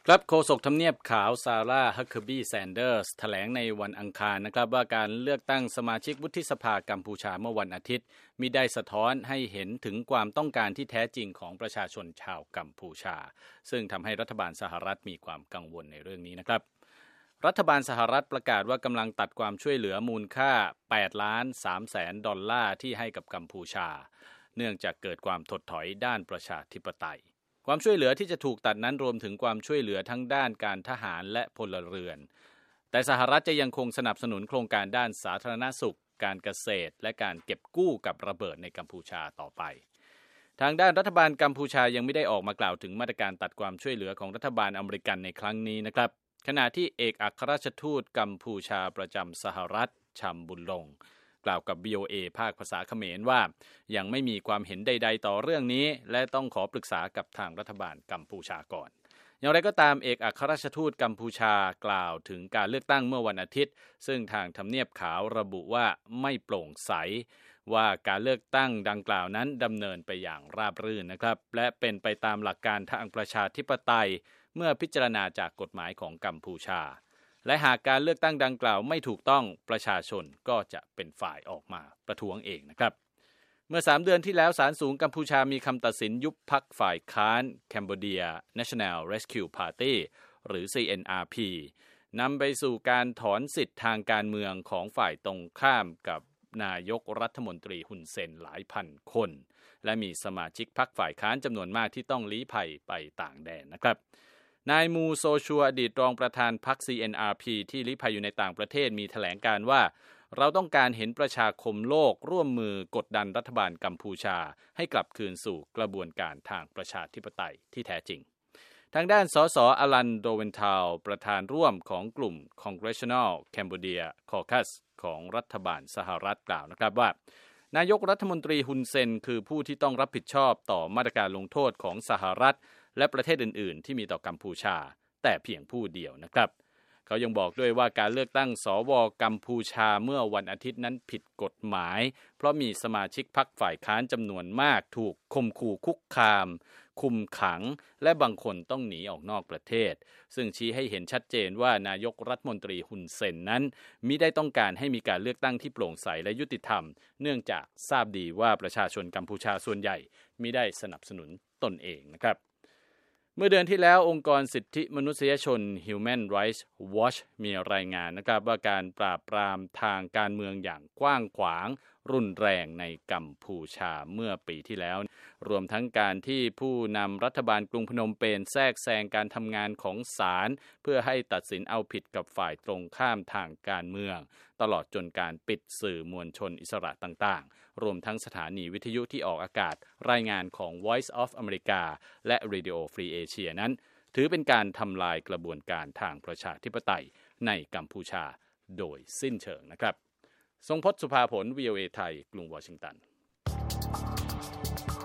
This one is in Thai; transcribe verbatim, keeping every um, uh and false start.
ครับโฆษกทำเนียบขาวซาร่าฮักเคอร์บี้แซนเดอร์สแถลงในวันอังคารนะครับว่าการเลือกตั้งสมาชิกวุฒิสภากัมพูชาเมื่อวันอาทิตย์มิได้สะท้อนให้เห็นถึงความต้องการที่แท้จริงของประชาชนชาวกัมพูชาซึ่งทำให้รัฐบาลสหรัฐมีความกังวลในเรื่องนี้นะครับรัฐบาลสหรัฐประกาศว่ากำลังตัดความช่วยเหลือมูลค่าแปดล้านสามแสนดอลลาร์ที่ให้กับกัมพูชาเนื่องจากเกิดความถดถอยด้านประชาธิปไตยความช่วยเหลือที่จะถูกตัดนั้นรวมถึงความช่วยเหลือทั้งด้านการทหารและพลเรือนแต่สหรัฐจะยังคงสนับสนุนโครงการด้านสาธารณสุขการเกษตรและการเก็บกู้กับระเบิดในกัมพูชาต่อไปทางด้านรัฐบาลกัมพูชายังไม่ได้ออกมากล่าวถึงมาตรการตัดความช่วยเหลือของรัฐบาลอเมริกันในครั้งนี้นะครับขณะที่เอกอัครราชทูตกัมพูชาประจำสหรัฐชัมบุญลงกล่าวกับ วี โอ เอ ภาคภาษาเขมรว่ายังไม่มีความเห็นใดๆต่อเรื่องนี้และต้องขอปรึกษากับทางรัฐบาลกัมพูชาก่อนอย่างไรก็ตามเอกอัครราชทูตกัมพูชากล่าวถึงการเลือกตั้งเมื่อวันอาทิตย์ซึ่งทางทำเนียบขาวระบุว่าไม่โปร่งใสว่าการเลือกตั้งดังกล่าวนั้นดำเนินไปอย่างราบรื่นนะครับและเป็นไปตามหลักการทางประชาธิปไตยเมื่อพิจารณาจากกฎหมายของกัมพูชาและหากการเลือกตั้งดังกล่าวไม่ถูกต้องประชาชนก็จะเป็นฝ่ายออกมาประท้วงเองนะครับเมื่อสามเดือนที่แล้วศาลสูงกัมพูชามีคำตัดสินยุบพรรคฝ่ายค้าน Cambodia National Rescue Party หรือ ซี เอ็น อาร์ พี นำไปสู่การถอนสิทธิ์ทางการเมืองของฝ่ายตรงข้ามกับนายกรัฐมนตรีฮุนเซนหลายพันคนและมีสมาชิกพรรคฝ่ายค้านจำนวนมากที่ต้องลี้ภัยไปต่างแดนนะครับนายมูโซชัวอดีตรองประธานพรรค ซี เอ็น อาร์ พี ที่ลี้ภัยอยู่ในต่างประเทศมีแถลงการว่าเราต้องการเห็นประชาคมโลกร่วมมือกดดันรัฐบาลกัมพูชาให้กลับคืนสู่กระบวนการทางประชาธิปไตยที่แท้จริงทางด้านสสอลันโดเวนทาวประธานร่วมของกลุ่ม Congressional Cambodia Caucus ของรัฐบาลสหรัฐกล่าวนะครับว่านายกรัฐมนตรีฮุนเซนคือผู้ที่ต้องรับผิดชอบต่อมาตรการลงโทษของสหรัฐและประเทศอื่นๆที่มีต่อกัมพูชาแต่เพียงผู้เดียวนะครับเขายังบอกด้วยว่าการเลือกตั้งสวกัมพูชาเมื่อวันอาทิตย์นั้นผิดกฎหมายเพราะมีสมาชิกพรรคฝ่ายค้านจำนวนมากถูกข่มขู่คุกคามคุมขังและบางคนต้องหนีออกนอกประเทศซึ่งชี้ให้เห็นชัดเจนว่านายกรัฐมนตรีฮุนเซนนั้นมิได้ต้องการให้มีการเลือกตั้งที่โปร่งใสและยุติธรรมเนื่องจากทราบดีว่าประชาชนกัมพูชาส่วนใหญ่มิได้สนับสนุนตนเองนะครับเมื่อเดือนที่แล้วองค์กรสิทธิมนุษยชน Human Rights Watch มีรายงานนะครับว่าการปราบปรามทางการเมืองอย่างกว้างขวางรุนแรงในกัมพูชาเมื่อปีที่แล้วรวมทั้งการที่ผู้นำรัฐบาลกรุงพนมเปญแทรกแซงการทำงานของศาลเพื่อให้ตัดสินเอาผิดกับฝ่ายตรงข้ามทางการเมืองตลอดจนการปิดสื่อมวลชนอิสระต่างๆรวมทั้งสถานีวิทยุที่ออกอากาศรายงานของ Voice of America และ Radio Free Asia นั้นถือเป็นการทำลายกระบวนการทางประชาธิปไตยในกัมพูชาโดยสิ้นเชิงนะครับทรงพจน์ สุภาผล วี โอ เอ ไทยกรุงวอชิงตัน